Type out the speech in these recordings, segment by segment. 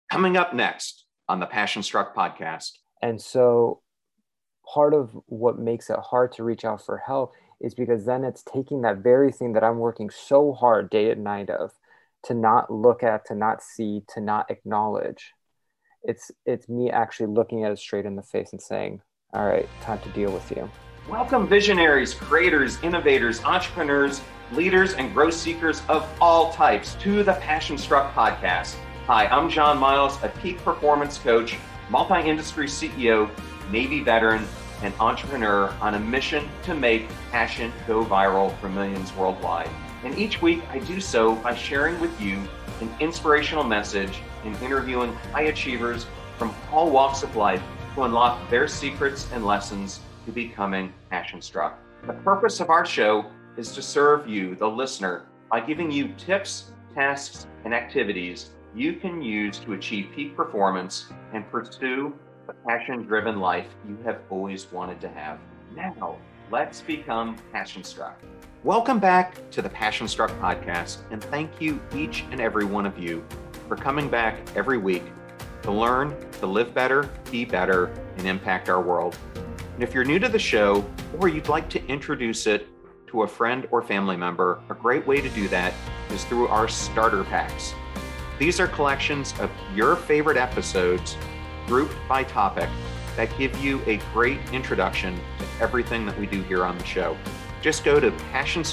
Coming up next on the Passion Struck podcast. And so part of what makes it hard to reach out for help is because then it's taking that very thing that I'm working so hard day and night of to not look at, to not see, to not acknowledge. It's me actually looking at it straight in the face and saying, all right, time to deal with you. Welcome visionaries, creators, innovators, entrepreneurs, leaders, and growth seekers of all types to the Passion Struck podcast. Hi, I'm John Miles, a peak performance coach, multi-industry CEO, Navy veteran, and entrepreneur on a mission to make passion go viral for millions worldwide. And each week I do so by sharing with you an inspirational message and interviewing high achievers from all walks of life to unlock their secrets and lessons to becoming passion struck. The purpose of our show is to serve you, the listener, by giving you tips, tasks, and activities you can use to achieve peak performance and pursue the passion-driven life you have always wanted to have. Now, let's become passion struck. Welcome back to the Passion Struck podcast, and thank you each and every one of you for coming back every week to learn, to live better, be better, and impact our world. And if you're new to the show, or you'd like to introduce it to a friend or family member, a great way to do that is through our starter packs. These are collections of your favorite episodes grouped by topic that give you a great introduction to everything that we do here on the show. Just go to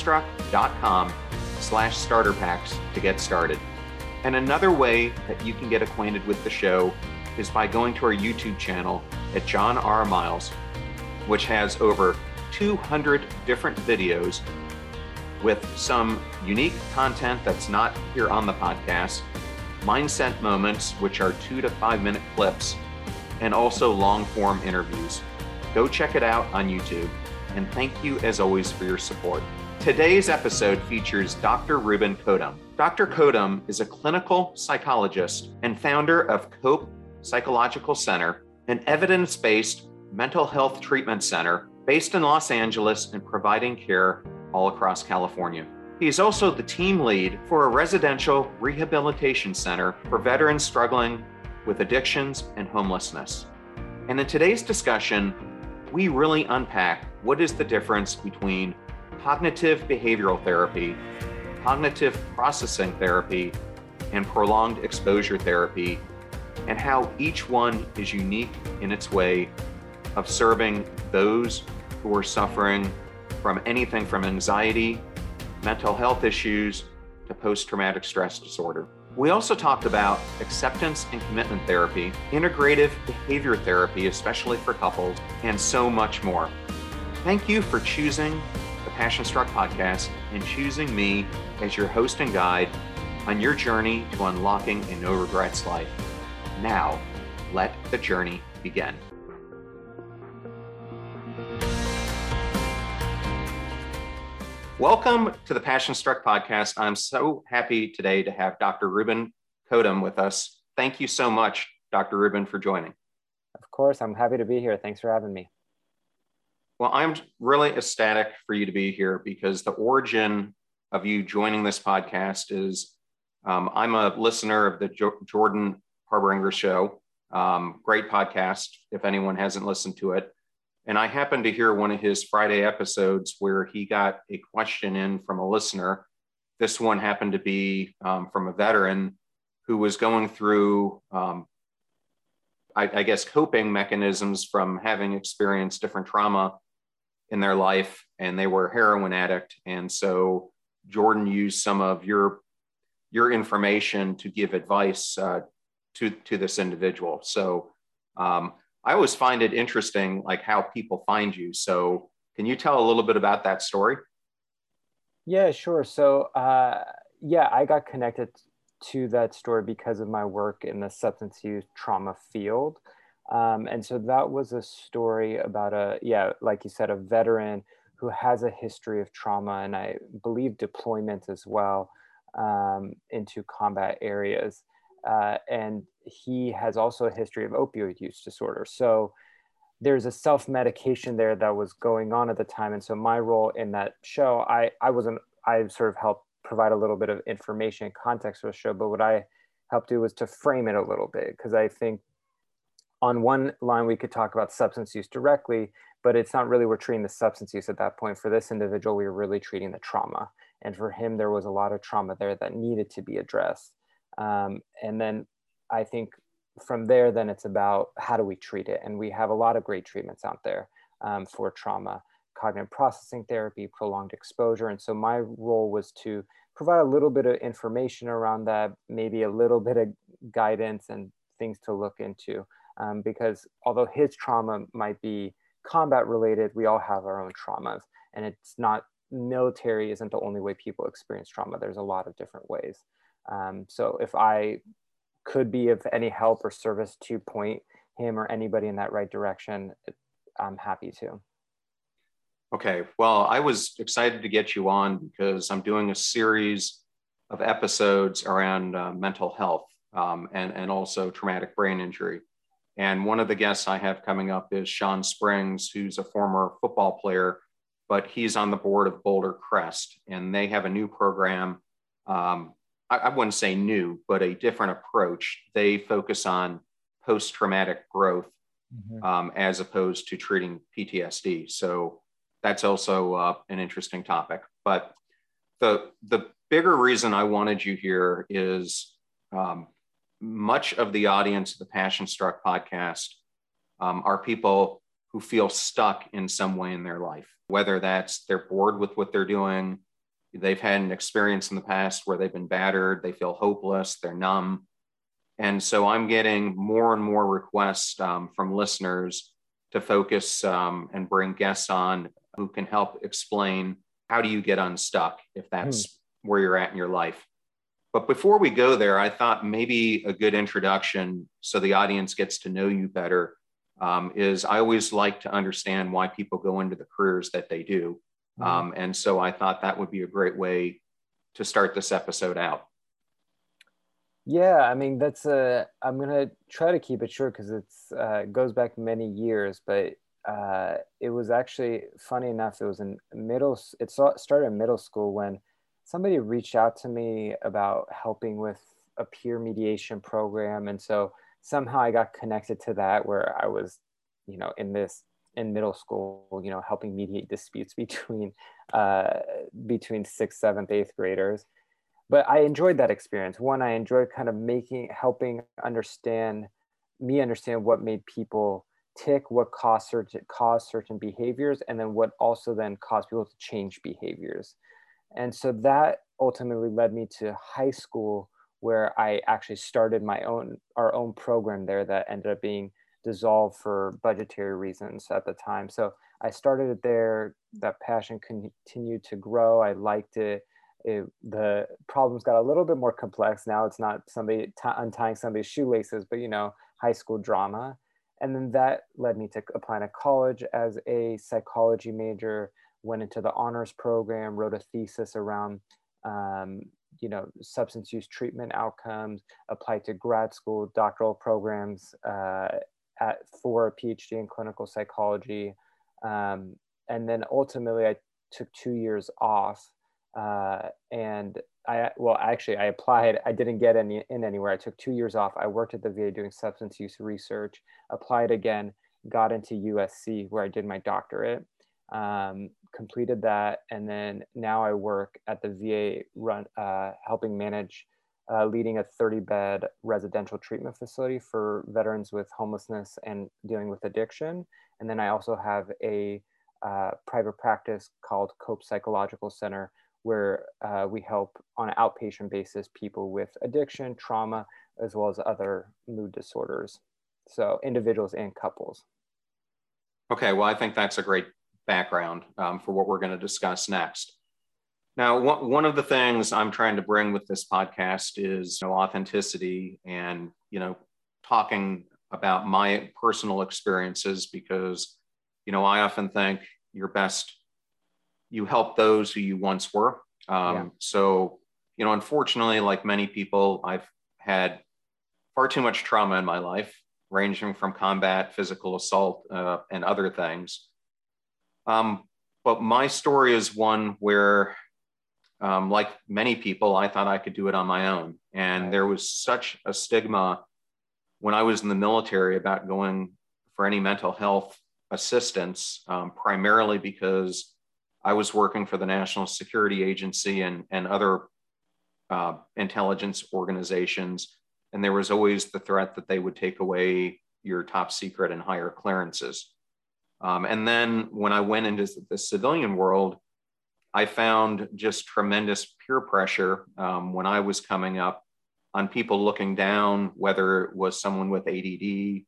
passionstruck.com/starter packs to get started. And another way that you can get acquainted with the show is by going to our YouTube channel at John R. Miles, which has over 200 different videos with some unique content that's not here on the podcast, mindset moments, which are 2 to 5 minute clips, and also long form interviews. Go check it out on YouTube. And thank you as always for your support. Today's episode features Dr. Ruben Kodum. Dr. Kodum is a clinical psychologist and founder of COPE Psychological Center, an evidence-based mental health treatment center based in Los Angeles and providing care all across California. He is also the team lead for a residential rehabilitation center for veterans struggling with addictions and homelessness. And in today's discussion, we really unpack what is the difference between cognitive behavioral therapy, cognitive processing therapy, and prolonged exposure therapy, and how each one is unique in its way of serving those who are suffering from anything from anxiety, mental health issues, to post-traumatic stress disorder. We also talked about acceptance and commitment therapy, integrative behavior therapy, especially for couples, and so much more. Thank you for choosing the Passion Struck podcast and choosing me as your host and guide on your journey to unlocking a no regrets life. Now, let the journey begin. Welcome to the Passion Struck podcast. I'm so happy today to have Dr. Ruben Kodum with us. Thank you so much, Dr. Ruben, for joining. Of course, I'm happy to be here. Thanks for having me. Well, I'm really ecstatic for you to be here because the origin of you joining this podcast is I'm a listener of the Jordan Harbinger Show. Great podcast, if anyone hasn't listened to it. And I happened to hear one of his Friday episodes where he got a question in from a listener. This one happened to be from a veteran who was going through, I guess, coping mechanisms from having experienced different trauma in their life, and they were a heroin addict. And so Jordan used some of your information to give advice to this individual. So I always find it interesting, like how people find you. So can you tell a little bit about that story? Yeah, sure. So I got connected to that story because of my work in the substance use trauma field. And so that was a story about like you said, a veteran who has a history of trauma, and I believe deployment as well, into combat areas. And he has also a history of opioid use disorder. So there's a self-medication there that was going on at the time. And so my role in that show, I sort of helped provide a little bit of information and context for the show, but what I help do was to frame it a little bit, because I think on one line we could talk about substance use directly, but it's not really we're treating the substance use at that point. For this individual, we were really treating the trauma, and for him there was a lot of trauma there that needed to be addressed. And then I think from there, then it's about how do we treat it, and we have a lot of great treatments out there for trauma: cognitive processing therapy, prolonged exposure. And so my role was to provide a little bit of information around that, maybe a little bit of guidance and things to look into. Because although his trauma might be combat related, we all have our own traumas, and it's not, military isn't the only way people experience trauma. There's a lot of different ways. So if I could be of any help or service to point him or anybody in that right direction, I'm happy to. Okay, well, I was excited to get you on because I'm doing a series of episodes around mental health and also traumatic brain injury. And one of the guests I have coming up is Shawn Springs, who's a former football player, but he's on the board of Boulder Crest, and they have a new program. I wouldn't say new, but a different approach. They focus on post-traumatic growth as opposed to treating PTSD. So that's also an interesting topic. But the bigger reason I wanted you here is much of the audience of the Passion Struck podcast are people who feel stuck in some way in their life, whether that's they're bored with what they're doing, they've had an experience in the past where they've been battered, they feel hopeless, they're numb. And so I'm getting more and more requests from listeners to focus and bring guests on who can help explain how do you get unstuck if that's where you're at in your life. But before we go there, I thought maybe a good introduction so the audience gets to know you better is I always like to understand why people go into the careers that they do. And so I thought that would be a great way to start this episode out. Yeah, I mean, I'm going to try to keep it short because it goes back many years, but it was actually, funny enough, it started in middle school when somebody reached out to me about helping with a peer mediation program. And so somehow I got connected to that, where I was, in middle school, helping mediate disputes between 6th, 7th, 8th graders. But I enjoyed that experience. One, I enjoyed kind of helping understand what made people tick, what caused certain behaviors, and then what also then caused people to change behaviors. And so that ultimately led me to high school, where I actually started our own program there that ended up being dissolved for budgetary reasons at the time. So I started it there. That passion continued to grow. I liked it. The problems got a little bit more complex. Now it's not somebody untying somebody's shoelaces, but high school drama. And then that led me to applying to college as a psychology major, went into the honors program, wrote a thesis around substance use treatment outcomes, applied to grad school doctoral programs for a PhD in clinical psychology. And then ultimately I took 2 years off. And I applied, I didn't get anywhere. I took 2 years off. I worked at the VA doing substance use research, applied again, got into USC where I did my doctorate, completed that. And then now I work at the VA helping manage, leading a 30-bed residential treatment facility for veterans with homelessness and dealing with addiction. And then I also have a private practice called Cope Psychological Center, where we help on an outpatient basis people with addiction, trauma, as well as other mood disorders. So individuals and couples. Okay, well, I think that's a great background for what we're going to discuss next. Now, one of the things I'm trying to bring with this podcast is authenticity and talking about my personal experiences, because I often think you help those who you once were. So, unfortunately, like many people, I've had far too much trauma in my life, ranging from combat, physical assault, and other things. But my story is one where like many people, I thought I could do it on my own. And there was such a stigma when I was in the military about going for any mental health assistance, primarily because I was working for the National Security Agency and other intelligence organizations. And there was always the threat that they would take away your top secret and higher clearances. And then when I went into the civilian world, I found just tremendous peer pressure when I was coming up on people looking down, whether it was someone with ADD,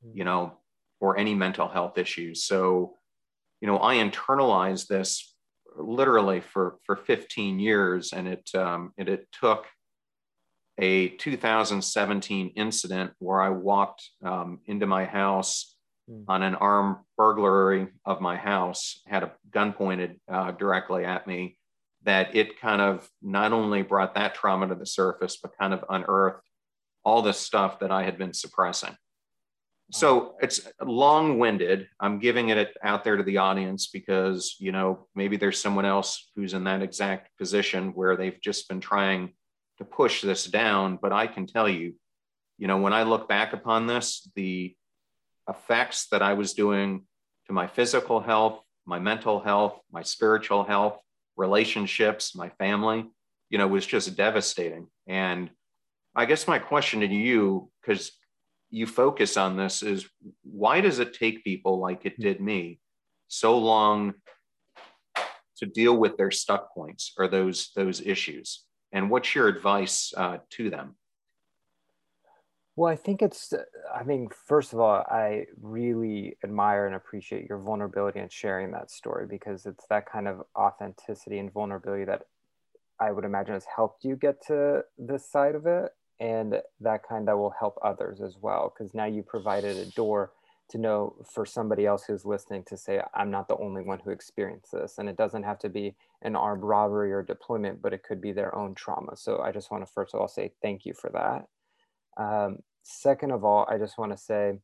or any mental health issues. So, I internalized this literally for 15 years, and it took a 2017 incident where I walked into my house on an armed burglary of my house, had a gun pointed directly at me, that it kind of not only brought that trauma to the surface, but kind of unearthed all the stuff that I had been suppressing. So it's long-winded. I'm giving it out there to the audience because, maybe there's someone else who's in that exact position where they've just been trying to push this down. But I can tell you, when I look back upon this, the effects that I was doing to my physical health, my mental health, my spiritual health, relationships, my family, was just devastating. And I guess my question to you, because you focus on this, is why does it take people like it did me so long to deal with their stuck points or those issues? And what's your advice to them? Well, I think first of all, I really admire and appreciate your vulnerability and sharing that story, because it's that kind of authenticity and vulnerability that I would imagine has helped you get to this side of it. And that kind that will help others as well, because now you provided a door to know for somebody else who's listening to say, I'm not the only one who experienced this. And it doesn't have to be an armed robbery or deployment, but it could be their own trauma. So I just want to first of all say thank you for that. Second of all, I just want to say,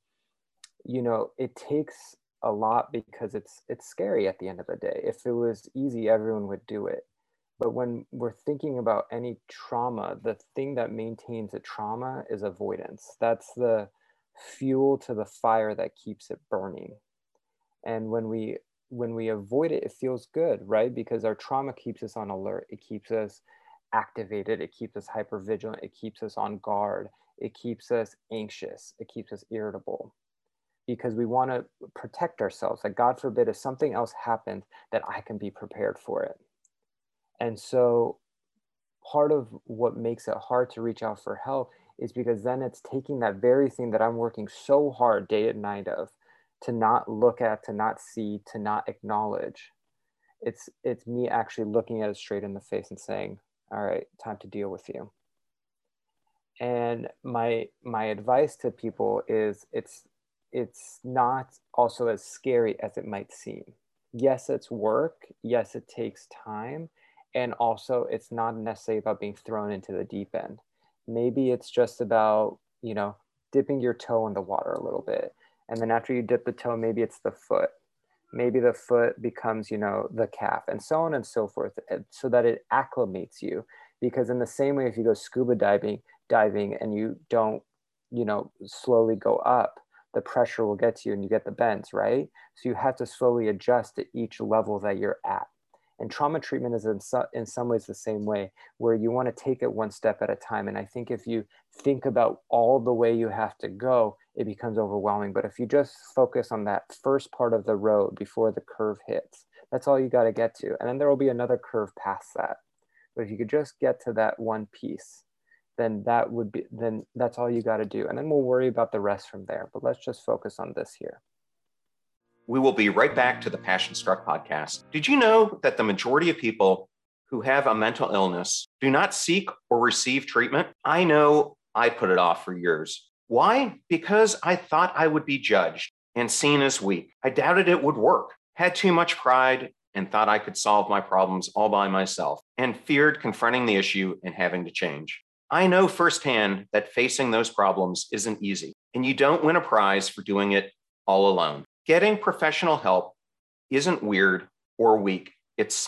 it takes a lot because it's scary at the end of the day. If it was easy, everyone would do it. But when we're thinking about any trauma, the thing that maintains a trauma is avoidance. That's the fuel to the fire that keeps it burning. And when we avoid it, it feels good, right? Because our trauma keeps us on alert. It keeps us activated. It keeps us hypervigilant. It keeps us on guard. It keeps us anxious. It keeps us irritable, because we want to protect ourselves. Like, God forbid, if something else happens, that I can be prepared for it. And so part of what makes it hard to reach out for help is because then it's taking that very thing that I'm working so hard day and night of to not look at, to not see, to not acknowledge. It's me actually looking at it straight in the face and saying, all right, time to deal with you. And my advice to people is it's not also as scary as it might seem. Yes, it's work. Yes, it takes time. And also, it's not necessarily about being thrown into the deep end. Maybe it's just about, dipping your toe in the water a little bit. And then after you dip the toe, maybe it's the foot. Maybe the foot becomes, the calf, and so on and so forth, so that it acclimates you. Because in the same way, if you go scuba diving and you don't, slowly go up, the pressure will get to you and you get the bends, right? So you have to slowly adjust to each level that you're at. And trauma treatment is in some ways the same way, where you want to take it one step at a time. And I think if you think about all the way you have to go, it becomes overwhelming. But if you just focus on that first part of the road before the curve hits, that's all you got to get to. And then there will be another curve past that. But if you could just get to that one piece, then that's all you got to do. And then we'll worry about the rest from there. But let's just focus on this here. We will be right back to the Passion Struck podcast. Did you know that the majority of people who have a mental illness do not seek or receive treatment? I know I put it off for years. Why? Because I thought I would be judged and seen as weak. I doubted it would work, had too much pride, and thought I could solve my problems all by myself, and feared confronting the issue and having to change. I know firsthand that facing those problems isn't easy, and you don't win a prize for doing it all alone. Getting professional help isn't weird or weak. It's smart,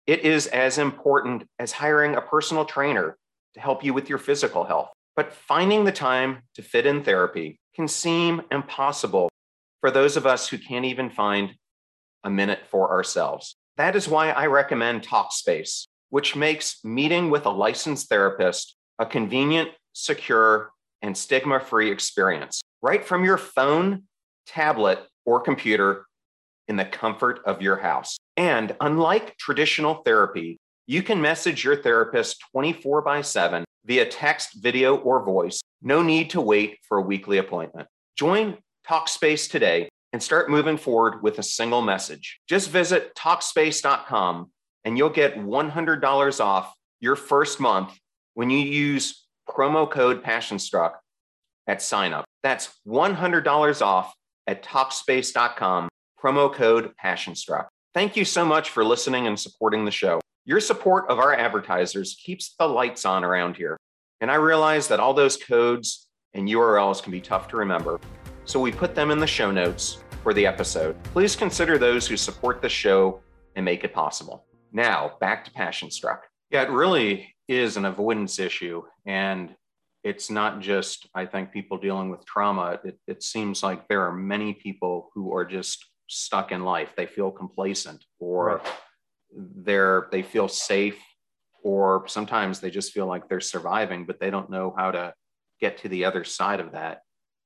It is as important as hiring a personal trainer to help you with your physical health. But finding the time to fit in therapy can seem impossible for those of us who can't even find a minute for ourselves. That is why I recommend Talkspace, which makes meeting with a licensed therapist a convenient, secure, and stigma-free experience, right from your phone, tablet, or computer in the comfort of your house. And unlike traditional therapy, you can message your therapist 24/7 via text, video, or voice. No need to wait for a weekly appointment. Join Talkspace today and start moving forward with a single message. Just visit Talkspace.com and you'll get $100 off your first month when you use promo code PassionStruck at sign up. That's $100 off at Talkspace.com, promo code PassionStruck. Thank you so much for listening and supporting the show. Your support of our advertisers keeps the lights on around here. And I realize that all those codes and URLs can be tough to remember, so we put them in the show notes for the episode. Please consider those who support the show and make it possible. Now, back to PassionStruck. Yeah, it really is an avoidance issue. And it's not just, I think, people dealing with trauma. It seems like there are many people who are just stuck in life. They feel complacent, or they feel safe, or sometimes they just feel like they're surviving, but they don't know how to get to the other side of that.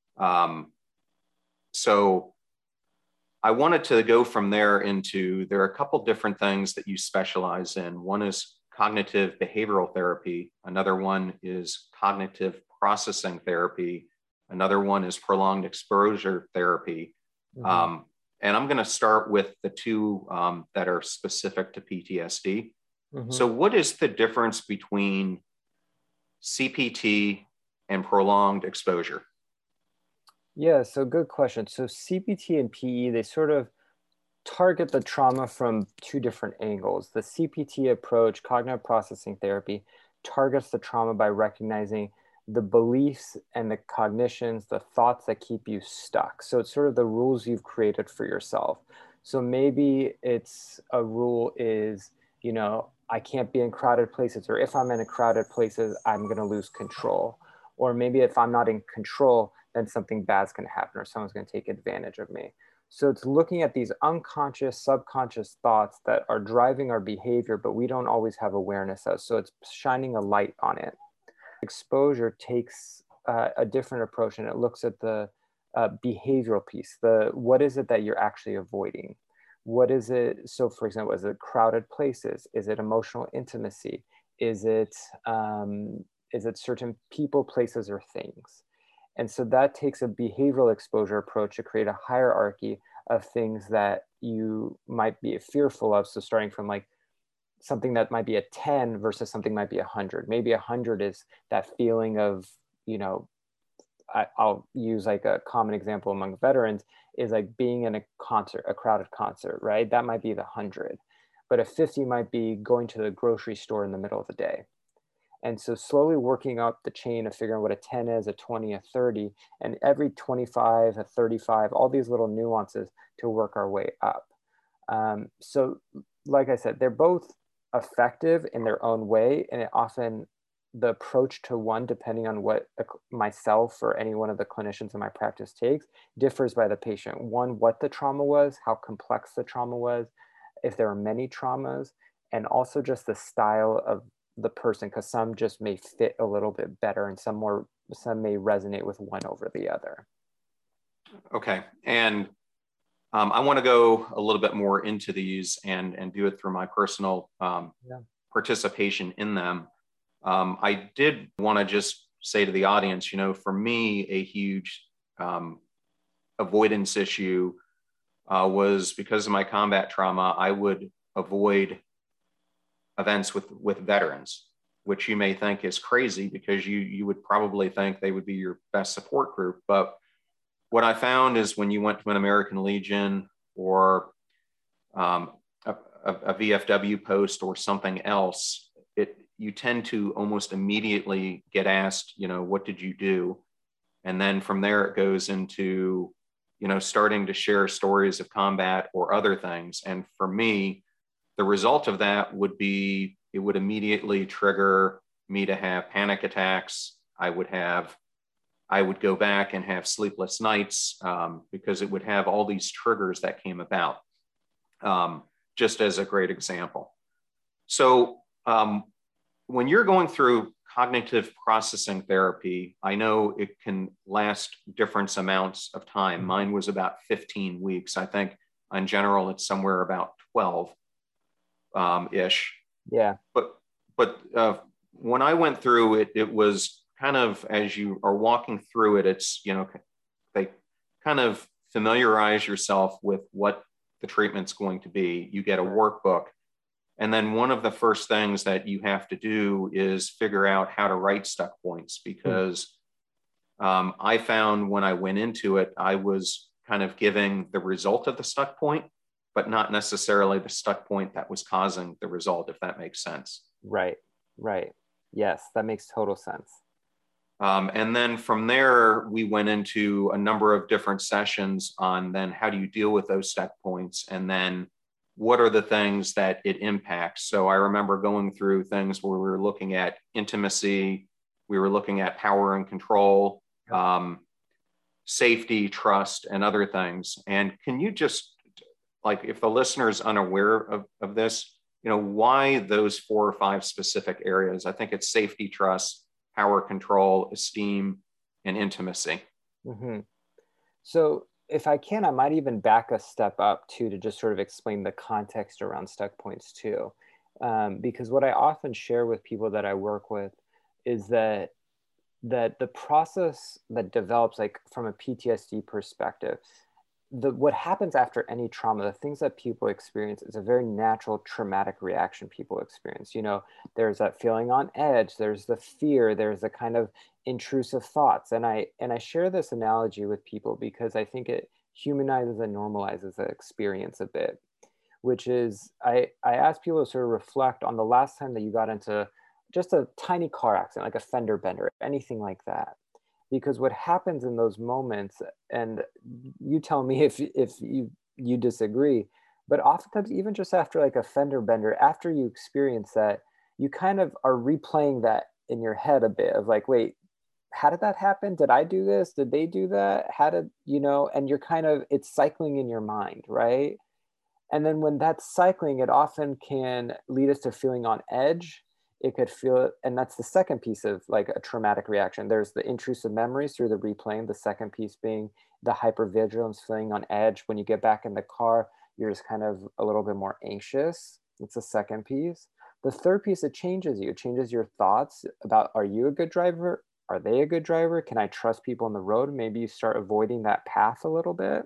So I wanted to go from there there are a couple different things that you specialize in. One is cognitive behavioral therapy. Another one is cognitive processing therapy. Another one is prolonged exposure therapy. Mm-hmm. And I'm going to start with the two that are specific to PTSD. Mm-hmm. So what is the difference between CPT and prolonged exposure? Yeah, so good question. So CPT and PE, they sort of target the trauma from two different angles. The CPT approach, cognitive processing therapy, targets the trauma by recognizing the beliefs and the cognitions, the thoughts that keep you stuck. So it's sort of the rules you've created for yourself. So maybe it's a rule is, I can't be in crowded places, or if I'm in a crowded places, I'm going to lose control. Or maybe if I'm not in control, then something bad's going to happen, or someone's going to take advantage of me. So it's looking at these unconscious, subconscious thoughts that are driving our behavior, but we don't always have awareness of. So it's shining a light on it. Exposure takes a different approach, and it looks at the behavioral piece. What is it that you're actually avoiding? What is it? So for example, is it crowded places? Is it emotional intimacy? Is it certain people, places, or things? And so that takes a behavioral exposure approach to create a hierarchy of things that you might be fearful of. So starting from like something that might be a 10 versus something might be 100. Maybe 100 is that feeling of, I'll use like a common example among veterans is like being in a concert, a crowded concert, right? That might be the 100. But a 50 might be going to the grocery store in the middle of the day. And so slowly working up the chain of figuring out what a 10 is, a 20, a 30, and every 25, a 35, all these little nuances to work our way up. So like I said, they're both effective in their own way. And the approach to one, depending on what myself or any one of the clinicians in my practice takes, differs by the patient. One, what the trauma was, how complex the trauma was, if there are many traumas, and also just the style of the person, because some just may fit a little bit better and some may resonate with one over the other. Okay. And I want to go a little bit more into these and do it through my personal participation in them. I did want to just say to the audience, for me, a huge avoidance issue was because of my combat trauma. I would avoid events with veterans, which you may think is crazy because you would probably think they would be your best support group. But what I found is when you went to an American Legion or a VFW post or something else, you tend to almost immediately get asked, what did you do? And then from there, it goes into, starting to share stories of combat or other things. And for me, the result of that would be, it would immediately trigger me to have panic attacks. I would go back and have sleepless nights, because it would have all these triggers that came about, just as a great example. So when you're going through cognitive processing therapy, I know it can last different amounts of time. Mine was about 15 weeks. I think in general, it's somewhere about 12 ish. Yeah. But when I went through it, it was kind of, as you are walking through it, it's, they kind of familiarize yourself with what the treatment's going to be. You get a workbook. And then one of the first things that you have to do is figure out how to write stuck points, because I found when I went into it, I was kind of giving the result of the stuck point, but not necessarily the stuck point that was causing the result, if that makes sense. Right. Yes, that makes total sense. And then from there, we went into a number of different sessions on then how do you deal with those stuck points, and then what are the things that it impacts. So I remember going through things where we were looking at intimacy, we were looking at power and control, safety, trust, and other things. And can you just, like, if the listener's unaware of this, why those 4 or 5 specific areas? I think it's safety, trust, power, control, esteem, and intimacy. Mm-hmm. So if I can, I might even back a step up too, to just sort of explain the context around stuck points too. Because what I often share with people that I work with is that the process that develops, like from a PTSD perspective, what happens after any trauma, the things that people experience, is a very natural traumatic reaction people experience. There's that feeling on edge, there's the fear, there's the kind of intrusive thoughts. And I share this analogy with people because I think it humanizes and normalizes the experience a bit, which is I ask people to sort of reflect on the last time that you got into just a tiny car accident, like a fender bender, anything like that. Because what happens in those moments, and you tell me if you disagree, but oftentimes even just after like a fender bender, after you experience that, you kind of are replaying that in your head a bit of like, wait, how did that happen? Did I do this? Did they do that? How did, and you're kind of, it's cycling in your mind, right? And then when that's cycling, it often can lead us to feeling on edge. It could feel, and that's the second piece of like a traumatic reaction. There's the intrusive memories through the replaying, the second piece being the hypervigilance, feeling on edge. When you get back in the car, you're just kind of a little bit more anxious. It's the second piece. The third piece, it changes you. It changes your thoughts about, are you a good driver? Are they a good driver? Can I trust people on the road? Maybe you start avoiding that path a little bit,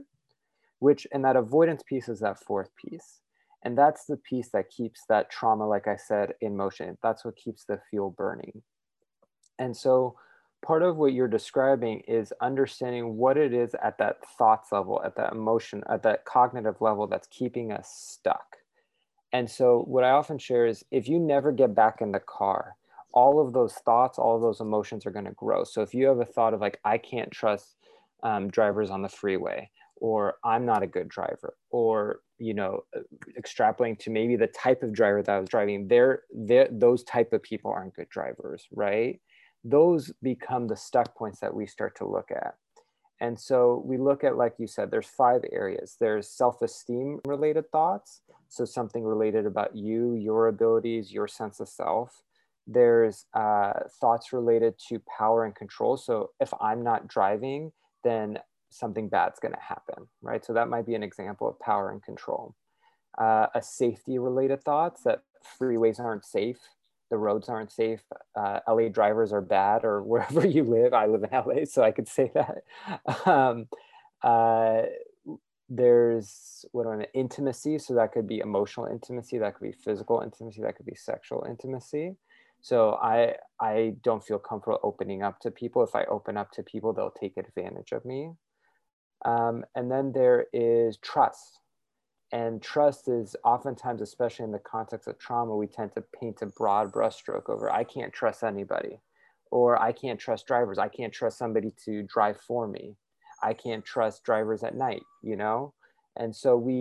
and that avoidance piece is that fourth piece. And that's the piece that keeps that trauma, like I said, in motion. That's what keeps the fuel burning. And so part of what you're describing is understanding what it is at that thoughts level, at that emotion, at that cognitive level that's keeping us stuck. And so what I often share is if you never get back in the car, all of those thoughts, all of those emotions are going to grow. So if you have a thought of like, I can't trust drivers on the freeway, or I'm not a good driver, or, extrapolating to maybe the type of driver that I was driving, those type of people aren't good drivers, right? Those become the stuck points that we start to look at. And so we look at, like you said, there's 5 areas. There's self-esteem related thoughts. So something related about you, your abilities, your sense of self. There's thoughts related to power and control. So if I'm not driving, then something bad's going to happen, right? So that might be an example of power and control. A safety related thoughts, that freeways aren't safe, the roads aren't safe, LA drivers are bad, or wherever you live. I live in LA, so I could say that. There's intimacy. So that could be emotional intimacy, that could be physical intimacy, that could be sexual intimacy. So I don't feel comfortable opening up to people. If I open up to people, they'll take advantage of me. And then there is trust. And trust is oftentimes, especially in the context of trauma, we tend to paint a broad brushstroke over, I can't trust anybody, or I can't trust drivers. I can't trust somebody to drive for me. I can't trust drivers at night, And so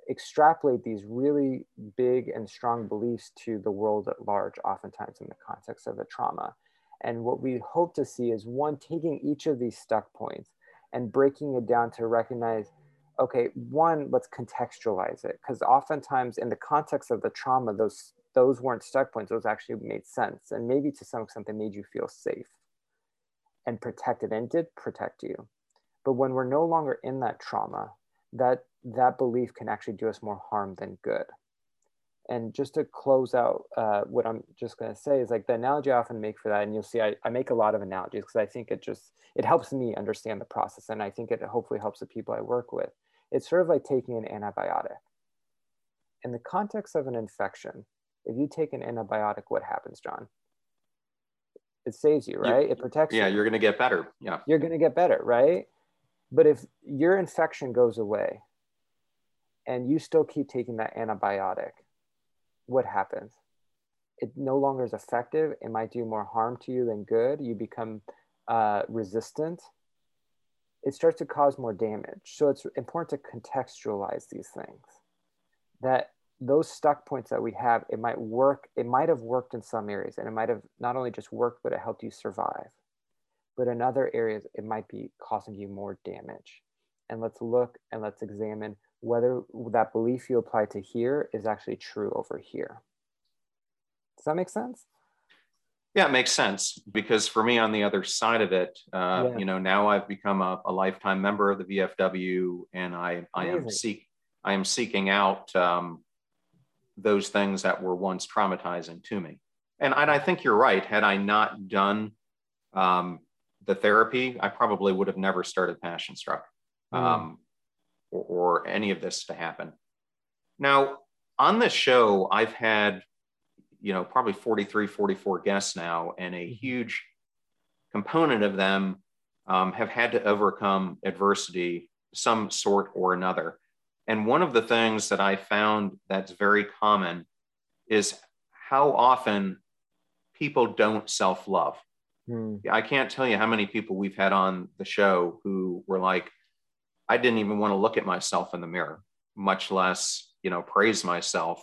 extrapolate these really big and strong beliefs to the world at large, oftentimes in the context of a trauma. And what we hope to see is one, taking each of these stuck points and breaking it down to recognize, okay, one, let's contextualize it. Because oftentimes in the context of the trauma, those weren't stuck points, those actually made sense. And maybe to some extent, they made you feel safe and protected and did protect you. But when we're no longer in that trauma, that belief can actually do us more harm than good. And just to close out, what I'm just going to say is like the analogy I often make for that, and you'll see I make a lot of analogies because I think it helps me understand the process, and I think it hopefully helps the people I work with. It's sort of like taking an antibiotic. In the context of an infection, if you take an antibiotic, what happens, John? It saves you, right? It protects you. Yeah, you're going to get better. Yeah. You're going to get better, right? But if your infection goes away and you still keep taking that antibiotic, what happens? It no longer is effective. It might do more harm to you than good. You become resistant. It starts to cause more damage. So it's important to contextualize these things. That those stuck points that we have, it might work. It might have worked in some areas, and it might have not only just worked, but it helped you survive. But in other areas, it might be causing you more damage. And let's look and let's examine whether that belief you apply to here is actually true over here. Does that make sense? Yeah, it makes sense, because for me on the other side of it, now I've become a lifetime member of the VFW, and I am seeking out those things that were once traumatizing to me. And I think you're right. Had I not done the therapy, I probably would have never started Passion Struck or any of this to happen. Now, on this show, I've had, probably 43, 44 guests now, and a huge component of them have had to overcome adversity, some sort or another. And one of the things that I found that's very common is how often people don't self-love. I can't tell you how many people we've had on the show who were like, I didn't even want to look at myself in the mirror, much less, praise myself.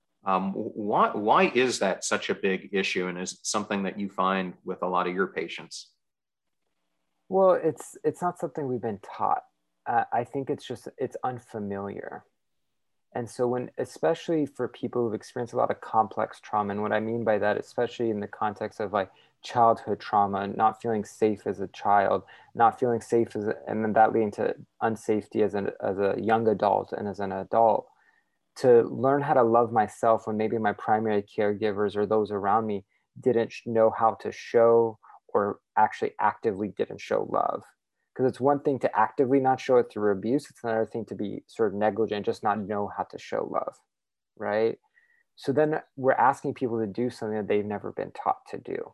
Why is that such a big issue? And is it something that you find with a lot of your patients? Well, it's not something we've been taught. I think it's unfamiliar. And so especially for people who've experienced a lot of complex trauma, and what I mean by that, especially in the context of like childhood trauma, not feeling safe as a child, not feeling safe and then that leading to unsafety as a young adult and as an adult, to learn how to love myself when maybe my primary caregivers or those around me didn't know how to show or actually actively didn't show love. Because it's one thing to actively not show it through abuse. It's another thing to be sort of negligent, just not know how to show love, right? So then we're asking people to do something that they've never been taught to do.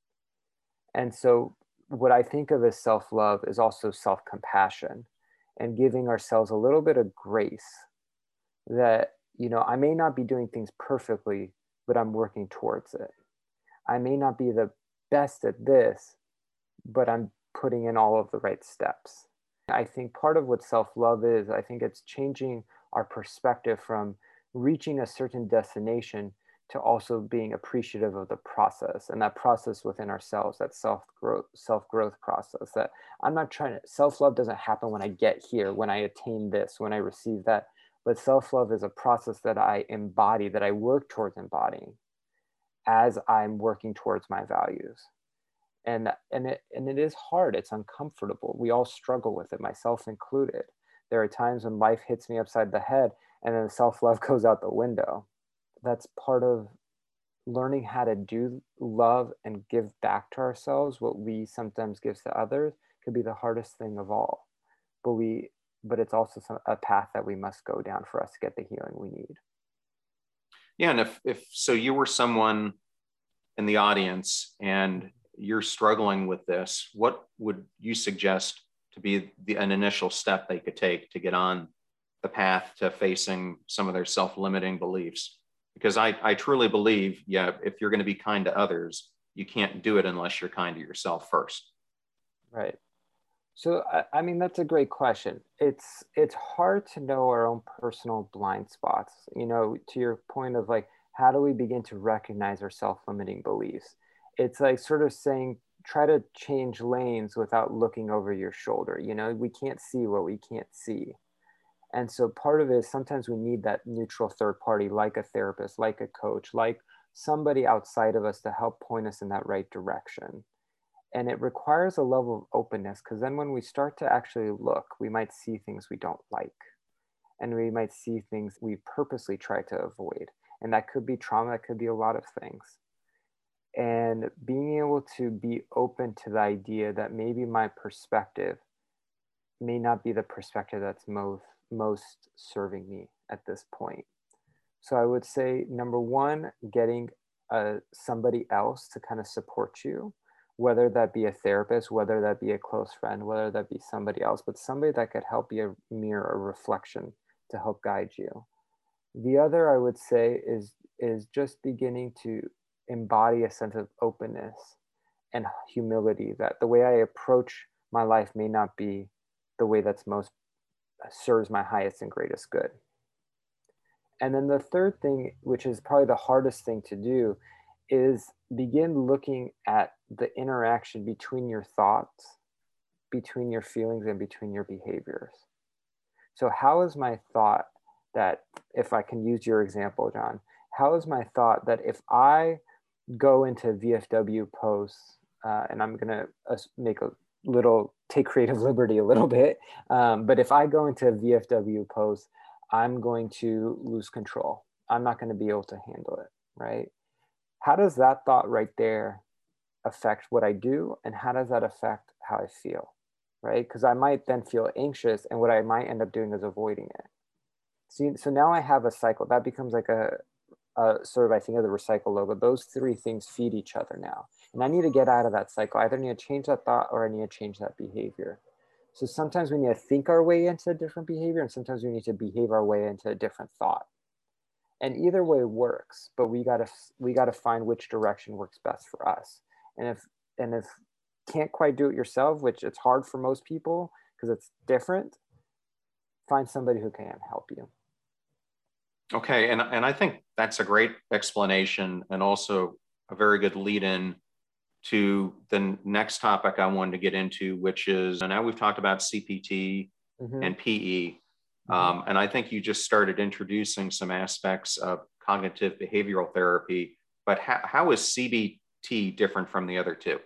And so what I think of as self-love is also self-compassion and giving ourselves a little bit of grace that, I may not be doing things perfectly, but I'm working towards it. I may not be the best at this, but I'm putting in all of the right steps. I think part of what self-love is, I think it's changing our perspective from reaching a certain destination to also being appreciative of the process, and that process within ourselves, that self-growth process. That I'm not trying to, self-love doesn't happen when I get here, when I attain this, when I receive that, but self-love is a process that I embody, that I work towards embodying as I'm working towards my values. And it is hard. It's uncomfortable. We all struggle with it, myself included. There are times when life hits me upside the head and then self-love goes out the window. That's part of learning how to do love and give back to ourselves what we sometimes give to others could be the hardest thing of all. But it's also a path that we must go down for us to get the healing we need. Yeah, and if so, you were someone in the audience and you're struggling with this, what would you suggest to be an initial step they could take to get on the path to facing some of their self-limiting beliefs? Because I truly believe, if you're going to be kind to others, you can't do it unless you're kind to yourself first. Right. So, I mean, that's a great question. It's hard to know our own personal blind spots. You know, to your point of like, how do we begin to recognize our self-limiting beliefs? It's like sort of saying, try to change lanes without looking over your shoulder. You know, we can't see what we can't see. And so part of it is sometimes we need that neutral third party, like a therapist, like a coach, like somebody outside of us to help point us in that right direction. And it requires a level of openness because then when we start to actually look, we might see things we don't like. And we might see things we purposely try to avoid. And that could be trauma, that could be a lot of things. And being able to be open to the idea that maybe my perspective may not be the perspective that's most serving me at this point. So I would say number one, getting somebody else to kind of support you, whether that be a therapist, whether that be a close friend, whether that be somebody else, but somebody that could help be a mirror, a reflection to help guide you. The other I would say is just beginning to embody a sense of openness and humility, that the way I approach my life may not be the way that's most serves my highest and greatest good. And then the third thing, which is probably the hardest thing to do, is begin looking at the interaction between your thoughts, between your feelings, and between your behaviors. So, how is my thought that, if I can use your example, John, how is my thought that if I go into VFW posts, and I'm going to make a little, take creative liberty a little bit, but if I go into a VFW post, I'm going to lose control. I'm not going to be able to handle it, right? How does that thought right there affect what I do? And how does that affect how I feel, right? Because I might then feel anxious, and what I might end up doing is avoiding it. So now I have a cycle that becomes like a sort of, I think of the recycle logo. Those three things feed each other now. And I need to get out of that cycle. I either need to change that thought or I need to change that behavior. So sometimes we need to think our way into a different behavior, and sometimes we need to behave our way into a different thought. And either way works, but we gotta find which direction works best for us. And if can't quite do it yourself, which it's hard for most people because it's different, find somebody who can help you. Okay, and I think that's a great explanation and also a very good lead in to the next topic I wanted to get into, which is, and now we've talked about CPT Mm-hmm. and PE, Mm-hmm. and I think you just started introducing some aspects of cognitive behavioral therapy, but how is CBT different from the other two?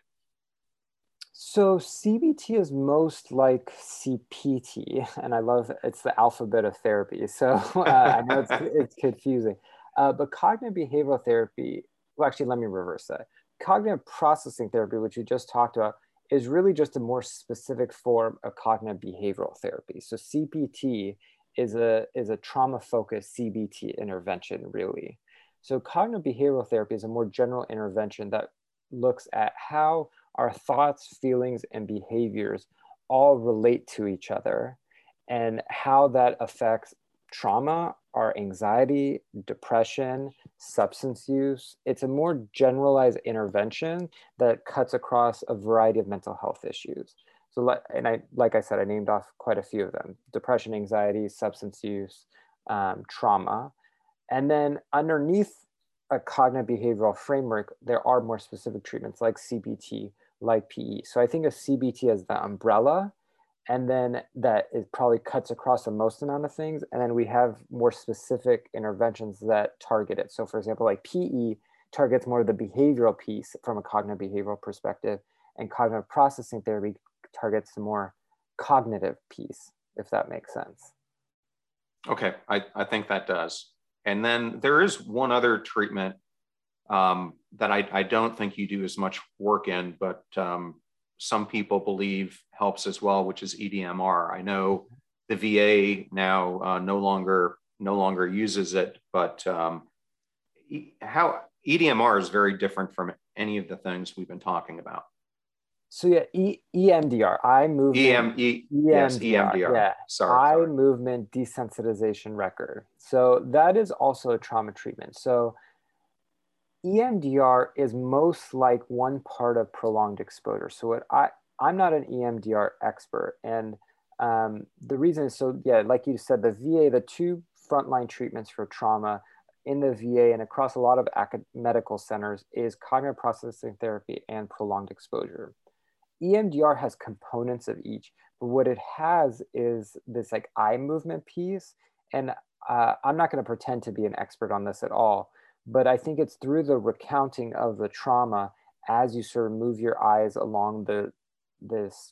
So CBT is most like CPT, and I love it's the alphabet of therapy. So I know it's confusing, but cognitive behavioral therapy. Well, actually, let me reverse that. Cognitive processing therapy, which you just talked about, is really just a more specific form of cognitive behavioral therapy. So CPT is a trauma focused CBT intervention, really. So cognitive behavioral therapy is a more general intervention that looks at how our thoughts, feelings, and behaviors all relate to each other and how that affects trauma, our anxiety, depression, substance use. It's a more generalized intervention that cuts across a variety of mental health issues. So, and like I said, I named off quite a few of them: depression, anxiety, substance use, trauma. And then underneath a cognitive behavioral framework, there are more specific treatments like CBT, like PE. So I think of CBT as the umbrella, and then that it probably cuts across the most amount of things. And then we have more specific interventions that target it. So for example, like PE targets more of the behavioral piece from a cognitive behavioral perspective, and cognitive processing therapy targets the more cognitive piece, if that makes sense. Okay, I think that does. And then there is one other treatment that I don't think you do as much work in, but some people believe helps as well, which is EDMR. I know the VA now no longer uses it, but how EDMR is very different from any of the things we've been talking about. So yeah, EMDR, eye movement. Yes, EMDR, EMDR. yeah, eye movement desensitization record. So that is also a trauma treatment. So EMDR is most like one part of prolonged exposure. So I'm not an EMDR expert. And the reason is, so yeah, like you said, the VA, the two frontline treatments for trauma in the VA and across a lot of medical centers is cognitive processing therapy and prolonged exposure. EMDR has components of each, but what it has is this like eye movement piece. And I'm not going to pretend to be an expert on this at all, but I think it's through the recounting of the trauma as you sort of move your eyes along this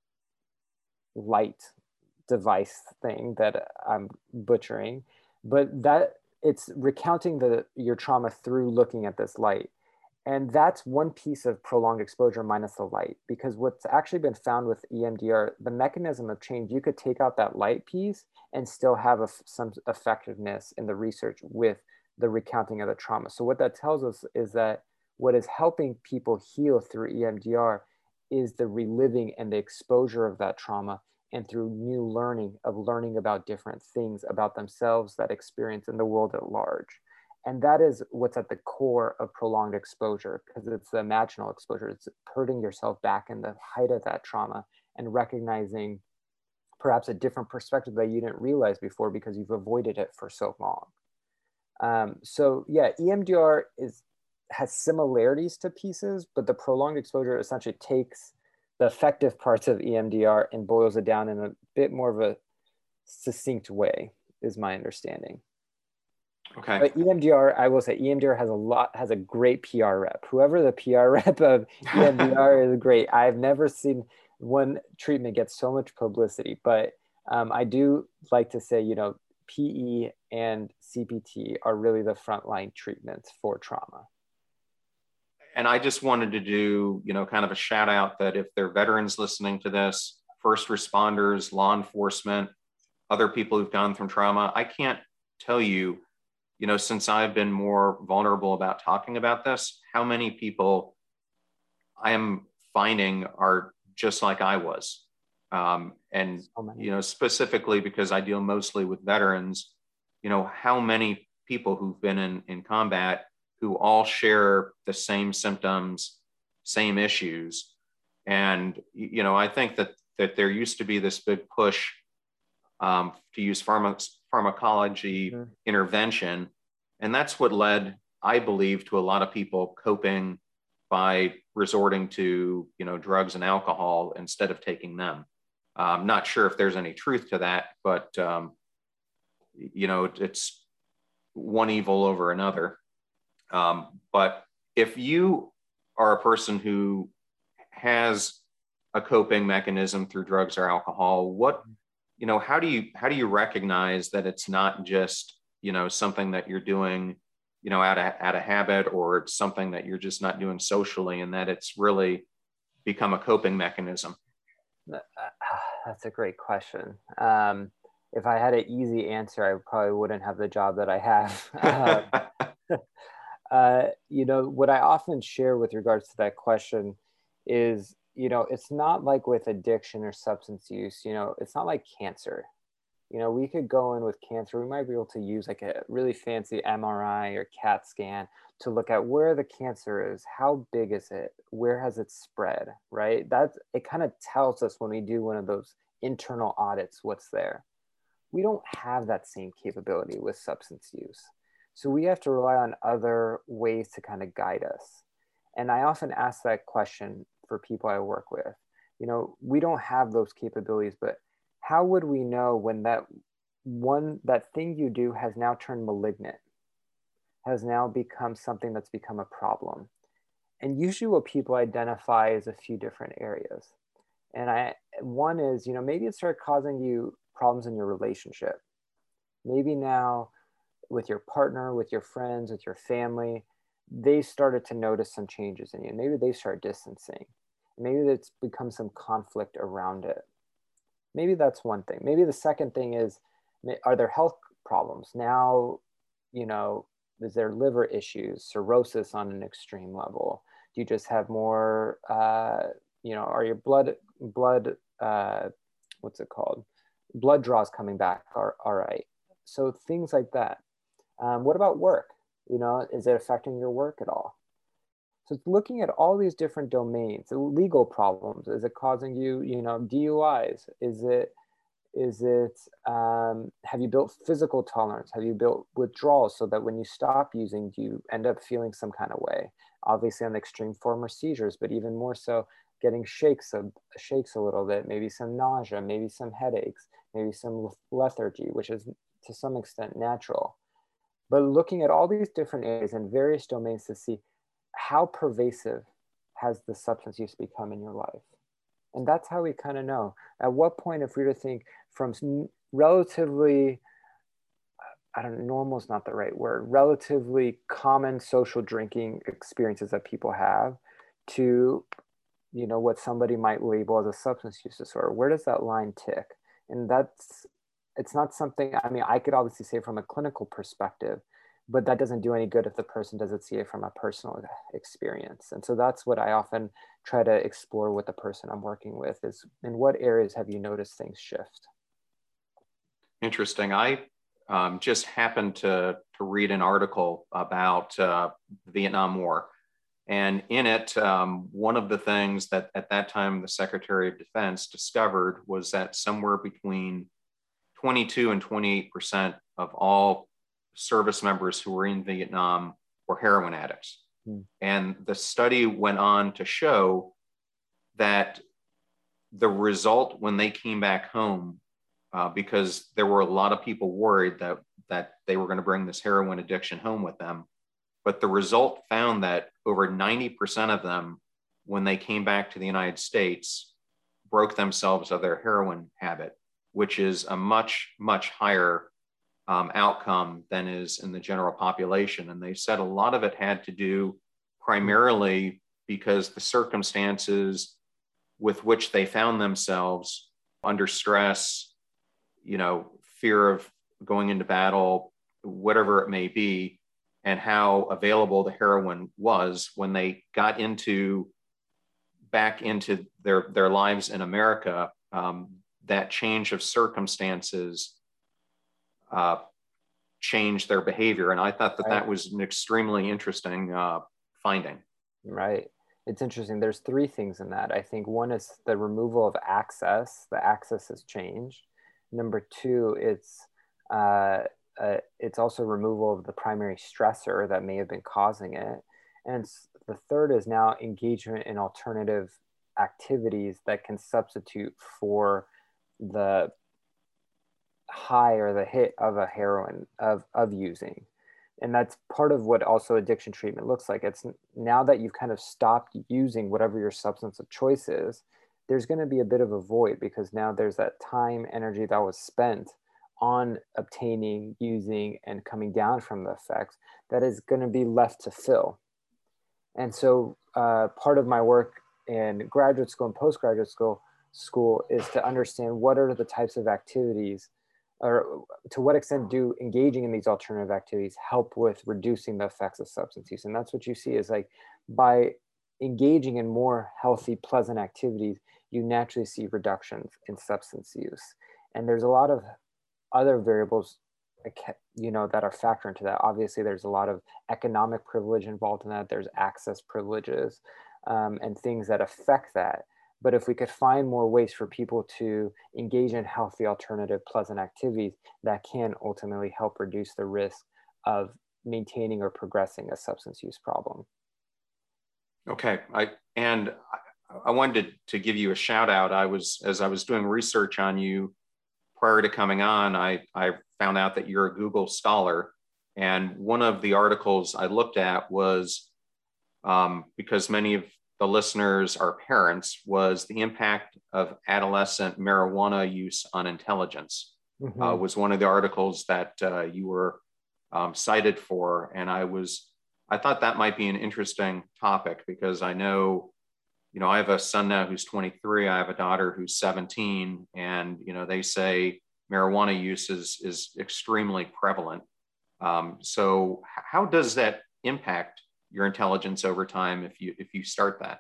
light device thing that I'm butchering, but that it's recounting your trauma through looking at this light. And that's one piece of prolonged exposure minus the light, because what's actually been found with EMDR, the mechanism of change, you could take out that light piece and still have some effectiveness in the research with the recounting of the trauma. So what that tells us is that what is helping people heal through EMDR is the reliving and the exposure of that trauma, and through new learning about different things about themselves, that experience, in the world at large. And that is what's at the core of prolonged exposure, because it's the imaginal exposure. It's putting yourself back in the height of that trauma and recognizing perhaps a different perspective that you didn't realize before because you've avoided it for so long. So yeah, EMDR has similarities to pieces, but the prolonged exposure essentially takes the effective parts of EMDR and boils it down in a bit more of a succinct way, is my understanding. Okay. But EMDR, I will say, EMDR has a great PR rep. Whoever the PR rep of EMDR is great. I've never seen one treatment get so much publicity, but I do like to say, PE and CPT are really the frontline treatments for trauma. And I just wanted to do, kind of a shout out that if there are veterans listening to this, first responders, law enforcement, other people who've gone through trauma, I can't tell you, since I've been more vulnerable about talking about this, how many people I am finding are just like I was. And, specifically because I deal mostly with veterans, how many people who've been in combat who all share the same symptoms, same issues. And, I think that there used to be this big push to use pharmacology intervention. And that's what led, I believe, to a lot of people coping by resorting to, drugs and alcohol instead of taking them. I'm not sure if there's any truth to that, but, it's one evil over another. But if you are a person who has a coping mechanism through drugs or alcohol, how do you recognize that it's not just, something that you're doing, out of habit, or it's something that you're just not doing socially, and that it's really become a coping mechanism? That's a great question. If I had an easy answer, I probably wouldn't have the job that I have. What I often share with regards to that question is, it's not like with addiction or substance use, it's not like cancer. We could go in with cancer, we might be able to use like a really fancy MRI or CAT scan to look at where the cancer is, how big is it, where has it spread, right? It kind of tells us when we do one of those internal audits what's there. We don't have that same capability with substance use. So we have to rely on other ways to kind of guide us. And I often ask that question for people I work with. We don't have those capabilities, but how would we know when that thing you do has now turned malignant, has now become something that's become a problem? And usually what people identify is a few different areas. And one is, maybe it started causing you problems in your relationship. Maybe now with your partner, with your friends, with your family, they started to notice some changes in you. Maybe they start distancing. Maybe it's become some conflict around it. Maybe that's one thing. Maybe the second thing is, are there health problems? Now, is there liver issues, cirrhosis on an extreme level? Do you just have more, are your blood, what's it called? Blood draws coming back are all right. So things like that. What about work? Is it affecting your work at all? So it's looking at all these different domains, legal problems. Is it causing you, DUIs? Have you built physical tolerance? Have you built withdrawal so that when you stop using, do you end up feeling some kind of way? Obviously on the extreme form are seizures, but even more so getting shakes a little bit, maybe some nausea, maybe some headaches, maybe some lethargy, which is to some extent natural. But looking at all these different areas and various domains to see how pervasive has the substance use become in your life. And that's how we kind of know. At what point, if we were to think from relatively, I don't know, normal is not the right word, relatively common social drinking experiences that people have to, what somebody might label as a substance use disorder, where does that line tick? And it's not something, I mean, I could obviously say from a clinical perspective, but that doesn't do any good if the person doesn't see it from a personal experience. And so that's what I often try to explore with the person I'm working with is in what areas have you noticed things shift? Interesting. I just happened to read an article about the Vietnam War. And in it, one of the things that at that time the Secretary of Defense discovered was that somewhere between 22 and 28% of all service members who were in Vietnam were heroin addicts. And the study went on to show that the result when they came back home, because there were a lot of people worried that they were going to bring this heroin addiction home with them. But the result found that over 90% of them, when they came back to the United States, broke themselves of their heroin habit, which is a much, much higher outcome than is in the general population. And they said a lot of it had to do primarily because the circumstances with which they found themselves under stress, fear of going into battle, whatever it may be, and how available the heroin was when they got back into their lives in America. That change of circumstances changed their behavior. And I thought that was an extremely interesting finding. Right. It's interesting. There's three things in that. I think one is the removal of access. The access has changed. Number two, it's also removal of the primary stressor that may have been causing it. And the third is now engagement in alternative activities that can substitute for the high or the hit of a heroin of using. And that's part of what also addiction treatment looks like. It's now that you've kind of stopped using whatever your substance of choice is, there's going to be a bit of a void because now there's that time, energy that was spent on obtaining, using, and coming down from the effects that is going to be left to fill. And so part of my work in graduate school and postgraduate school is to understand what are the types of activities, or to what extent do engaging in these alternative activities help with reducing the effects of substance use. And that's what you see is like by engaging in more healthy, pleasant activities, you naturally see reductions in substance use. And there's a lot of other variables, that are factor into that. Obviously, there's a lot of economic privilege involved in that. There's access privileges and things that affect that. But if we could find more ways for people to engage in healthy, alternative, pleasant activities, that can ultimately help reduce the risk of maintaining or progressing a substance use problem. Okay, I wanted to give you a shout out. As I was doing research on you prior to coming on, I found out that you're a Google Scholar. And one of the articles I looked at was, because many of the listeners are parents, was the impact of adolescent marijuana use on intelligence. Mm-hmm. Was one of the articles that you were cited for. And I thought that might be an interesting topic because I know, I have a son now who's 23. I have a daughter who's 17. And, they say marijuana use is extremely prevalent. So how does that impact your intelligence over time if you start that?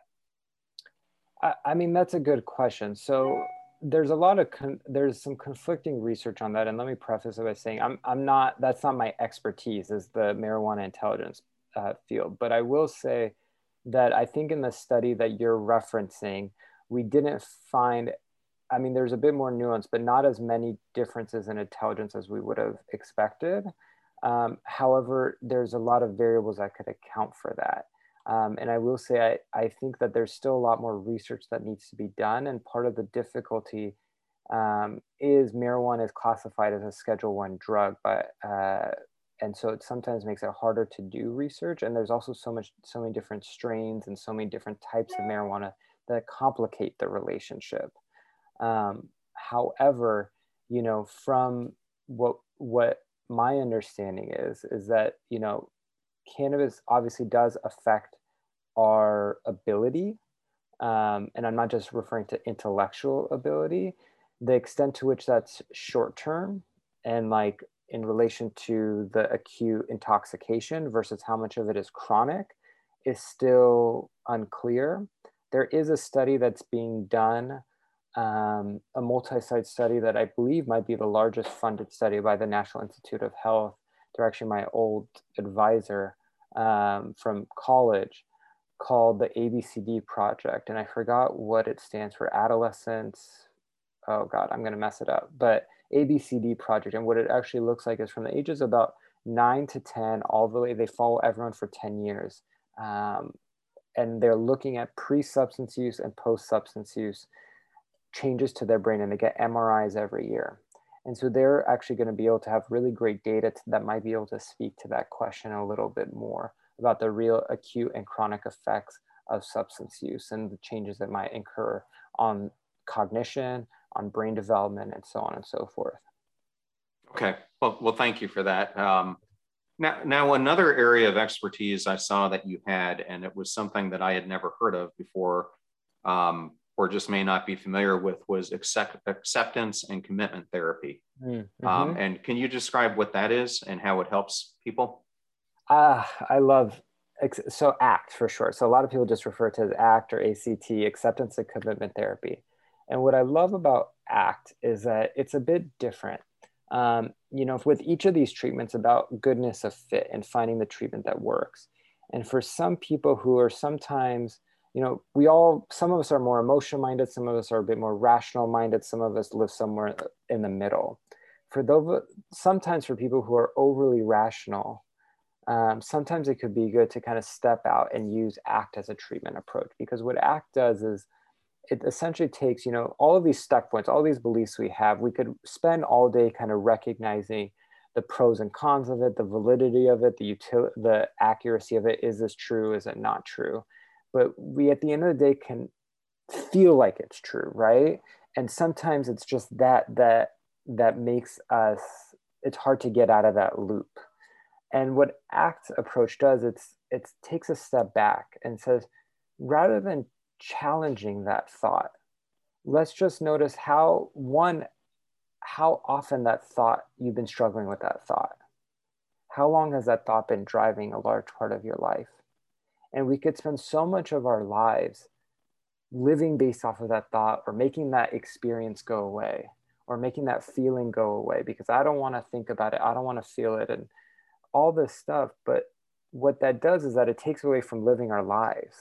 I mean, that's a good question. So there's a lot of there's some conflicting research on that, and let me preface it by saying that's not my expertise, is the marijuana intelligence field. But I will say that I think in the study that you're referencing, we didn't find, I mean, there's a bit more nuance, but not as many differences in intelligence as we would have expected. However, there's a lot of variables that could account for that. And I will say, I think that there's still a lot more research that needs to be done. And part of the difficulty is marijuana is classified as a Schedule I drug, but and so it sometimes makes it harder to do research. And there's also so many different strains and so many different types of marijuana that complicate the relationship. However, you know, from what my understanding is that, you know, cannabis obviously does affect our ability, and I'm not just referring to intellectual ability, the extent to which that's short term and like in relation to the acute intoxication versus how much of it is chronic is still unclear. There is a study that's being done, a multi-site study that I believe might be the largest funded study by the National Institute of Health. They're actually my old advisor from college, called the ABCD Project. And I forgot what it stands for, adolescents. Oh God, I'm gonna mess it up. But ABCD Project. And what it actually looks like is from the ages of about 9 to 10, all the way, they follow everyone for 10 years. And they're looking at pre-substance use and post-substance use changes to their brain, and they get MRIs every year. And so they're actually going to be able to have really great data that might be able to speak to that question a little bit more about the real acute and chronic effects of substance use and the changes that might incur on cognition, on brain development, and so on and so forth. Okay, well, thank you for that. Now, another area of expertise I saw that you had, and it was something that I had never heard of before, or just may not be familiar with, was acceptance and commitment therapy. Mm-hmm. And can you describe what that is and how it helps people? I love, so ACT for short. So a lot of people just refer to it as ACT or ACT, acceptance and commitment therapy. And what I love about ACT is that it's a bit different. You know, with each of these treatments, about goodness of fit and finding the treatment that works. And for some people who are sometimes, you know, some of us are more emotional minded, some of us are a bit more rational minded, some of us live somewhere in the middle. Sometimes for people who are overly rational, sometimes it could be good to kind of step out and use ACT as a treatment approach, because what ACT does is it essentially takes, you know, all of these stuck points, all these beliefs we have. We could spend all day kind of recognizing the pros and cons of it, the validity of it, the accuracy of it. Is this true? Is it not true? But we, at the end of the day, can feel like it's true, right? And sometimes it's just that makes us, it's hard to get out of that loop. And what ACT approach does, it takes a step back and says, rather than challenging that thought, let's just notice how often that thought, you've been struggling with that thought. How long has that thought been driving a large part of your life? And we could spend so much of our lives living based off of that thought, or making that experience go away, or making that feeling go away, because I don't want to think about it, I don't want to feel it, and all this stuff. But what that does is that it takes away from living our lives.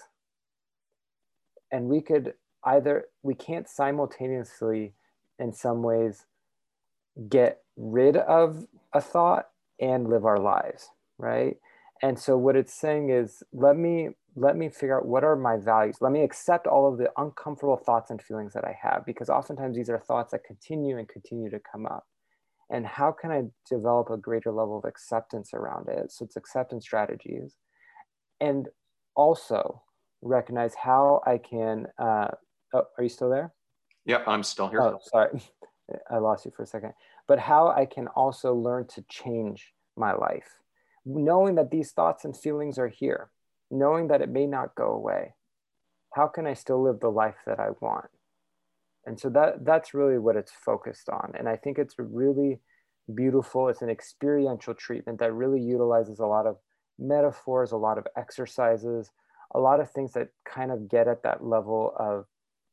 And we can't simultaneously, in some ways, get rid of a thought and live our lives, right? And so what it's saying is, let me figure out, what are my values? Let me accept all of the uncomfortable thoughts and feelings that I have, because oftentimes these are thoughts that continue to come up. And how can I develop a greater level of acceptance around it? So it's acceptance strategies. And also recognize how I can, are you still there? Yep, I'm still here. Oh, sorry. I lost you for a second. But how I can also learn to change my life, knowing that these thoughts and feelings are here, knowing that it may not go away. How can I still live the life that I want? And so that's really what it's focused on. And I think it's really beautiful. It's an experiential treatment that really utilizes a lot of metaphors, a lot of exercises, a lot of things that kind of get at that level of,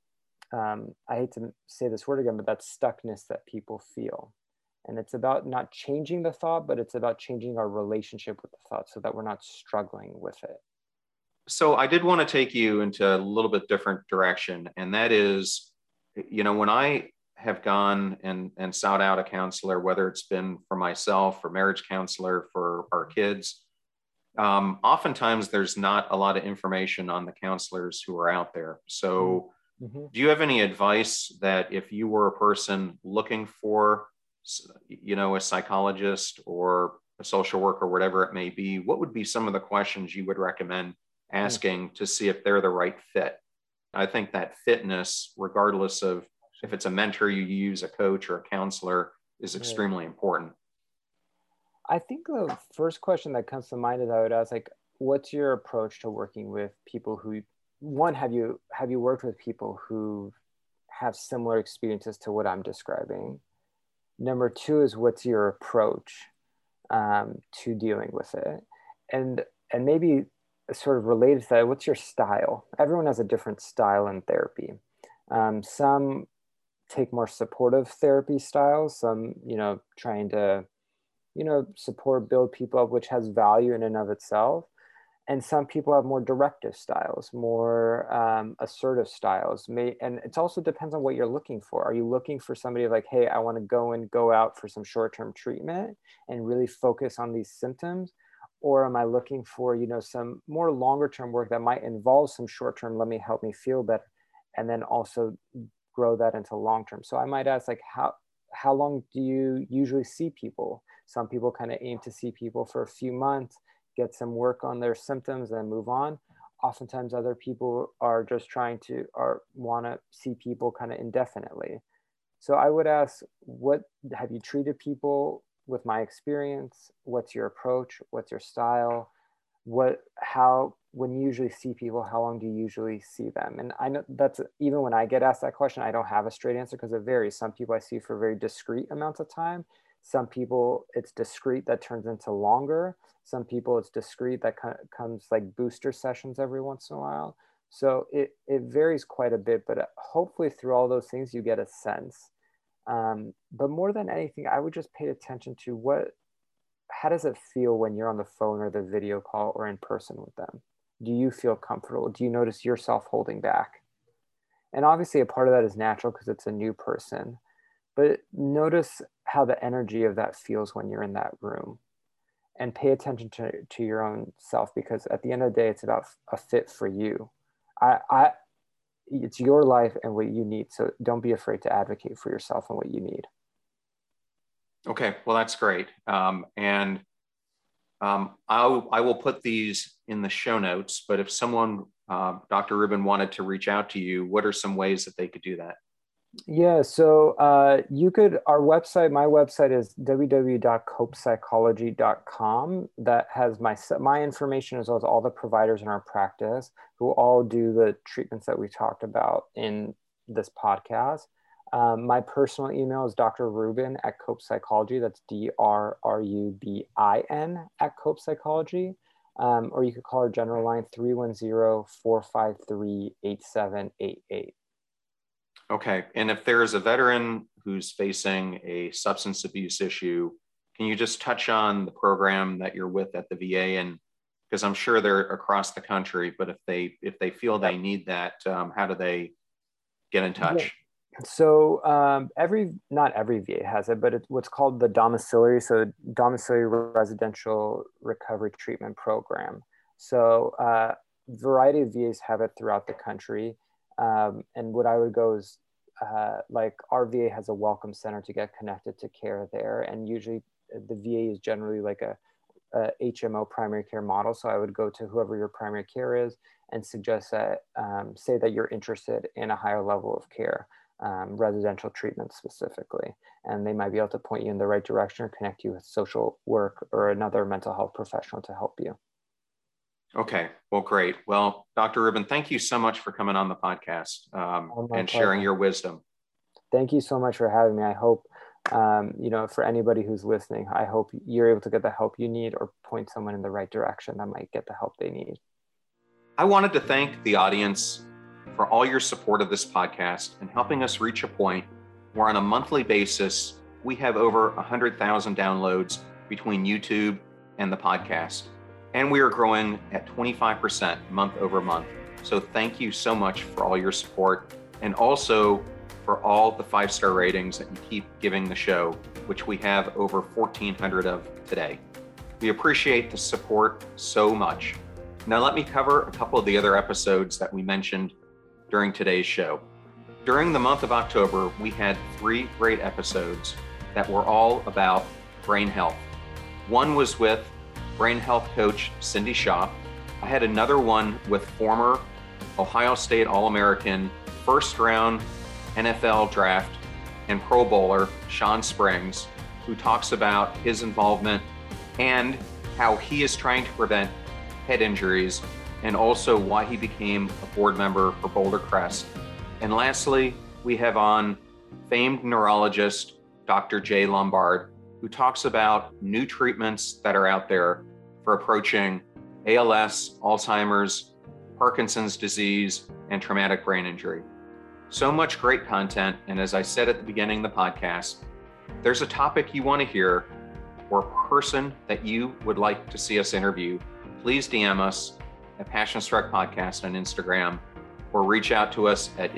I hate to say this word again, but that stuckness that people feel. And it's about not changing the thought, but it's about changing our relationship with the thought so that we're not struggling with it. So I did want to take you into a little bit different direction. And that is, when I have gone and sought out a counselor, whether it's been for myself, for marriage counselor, for our kids, oftentimes there's not a lot of information on the counselors who are out there. So Mm-hmm. do you have any advice that if you were a person looking for, a psychologist or a social worker, whatever it may be, what would be some of the questions you would recommend asking to see if they're the right fit? I think that fitness, regardless of if it's a mentor you use, a coach or a counselor, is extremely important. I think the first question that comes to mind is I would ask, like, what's your approach to working with people who, one, have you worked with people who have similar experiences to what I'm describing? Number two is, what's your approach to dealing with it? And maybe sort of related to that, what's your style? Everyone has a different style in therapy. Some take more supportive therapy styles, some, trying to, support, build people up, which has value in and of itself. And some people have more directive styles, more assertive styles. And it also depends on what you're looking for. Are you looking for somebody like, hey, I want to go out for some short-term treatment and really focus on these symptoms? Or am I looking for, some more longer-term work that might involve some short-term, help me feel better, and then also grow that into long-term? So I might ask, like, how long do you usually see people? Some people kind of aim to see people for a few months, get some work on their symptoms and move on. Oftentimes other people are just want to see people kind of indefinitely. So I would ask, what have you treated people with my experience? What's your approach? What's your style? When you usually see people, how long do you usually see them? And I know that's, even when I get asked that question, I don't have a straight answer because it varies. Some people I see for very discrete amounts of time. Some people it's discrete that turns into longer. Some people it's discrete that comes like booster sessions every once in a while. So it varies quite a bit, but hopefully through all those things you get a sense. But more than anything, I would just pay attention to how does it feel when you're on the phone or the video call or in person with them? Do you feel comfortable? Do you notice yourself holding back? And obviously a part of that is natural because it's a new person, but notice how the energy of that feels when you're in that room, and pay attention to your own self, because at the end of the day, it's about a fit for you. It's your life and what you need. So don't be afraid to advocate for yourself and what you need. Okay, well, that's great. I will put these in the show notes, but if someone, Dr. Rubin, wanted to reach out to you, what are some ways that they could do that? Yeah, so my website is www.copepsychology.com. That has my information as well as all the providers in our practice who all do the treatments that we talked about in this podcast. My personal email is Dr. Rubin at Cope Psychology. That's DRRUBIN at Cope Psychology. Or you could call our general line 310-453-8788. Okay. And if there's a veteran who's facing a substance abuse issue, can you just touch on the program that you're with at the VA? And because I'm sure they're across the country, but if they feel they need that, how do they get in touch? Yeah. So not every VA has it, but it's what's called the domiciliary residential recovery treatment program. So a variety of VAs have it throughout the country. And what I would go is like our VA has a welcome center to get connected to care there. And usually the VA is generally like a HMO primary care model. So I would go to whoever your primary care is and suggest that, say that you're interested in a higher level of care, residential treatment specifically. And they might be able to point you in the right direction or connect you with social work or another mental health professional to help you. Okay, well, great. Well, Dr. Rubin, thank you so much for coming on the podcast and sharing your wisdom. Thank you so much for having me. I hope, for anybody who's listening, I hope you're able to get the help you need or point someone in the right direction that might get the help they need. I wanted to thank the audience for all your support of this podcast and helping us reach a point where on a monthly basis, we have over 100,000 downloads between YouTube and the podcast. And we are growing at 25% month over month. So thank you so much for all your support, and also for all the 5-star ratings that you keep giving the show, which we have over 1,400 of today. We appreciate the support so much. Now let me cover a couple of the other episodes that we mentioned during today's show. During the month of October, we had 3 great episodes that were all about brain health. One was with brain health coach Cindy Shaw. I had another one with former Ohio State All-American, first round NFL draft and Pro Bowler Sean Springs, who talks about his involvement and how he is trying to prevent head injuries, and also why he became a board member for Boulder Crest. And lastly, we have on famed neurologist Dr. Jay Lombard, who talks about new treatments that are out there for approaching ALS, Alzheimer's, Parkinson's disease, and traumatic brain injury. So much great content, and as I said at the beginning of the podcast, if there's a topic you want to hear or a person that you would like to see us interview, please DM us at Passion Struck Podcast on Instagram, or reach out to us at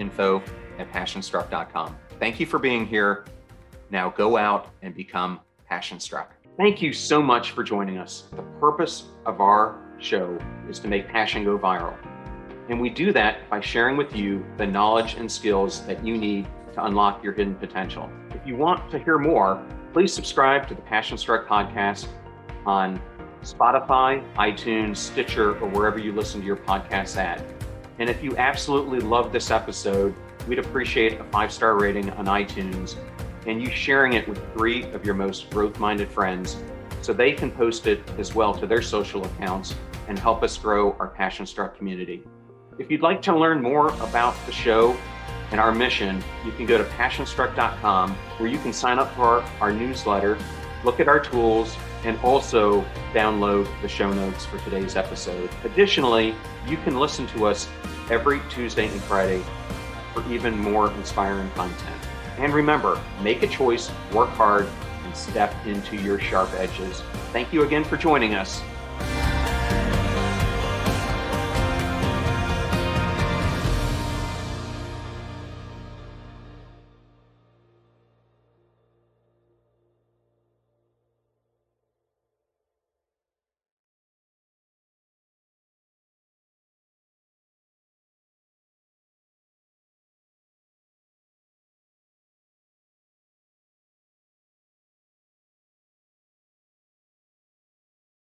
info@passionstruck.com. Thank you for being here. Now go out and become Passion Struck. Thank you so much for joining us. The purpose of our show is to make passion go viral. And we do that by sharing with you the knowledge and skills that you need to unlock your hidden potential. If you want to hear more, please subscribe to the Passion Struck Podcast on Spotify, iTunes, Stitcher, or wherever you listen to your podcasts at. And if you absolutely love this episode, we'd appreciate a 5-star rating on iTunes and you sharing it with 3 of your most growth-minded friends so they can post it as well to their social accounts and help us grow our Passion Struck community. If you'd like to learn more about the show and our mission, you can go to passionstruck.com, where you can sign up for our newsletter, look at our tools, and also download the show notes for today's episode. Additionally, you can listen to us every Tuesday and Friday for even more inspiring content. And remember, make a choice, work hard, and step into your sharp edges. Thank you again for joining us.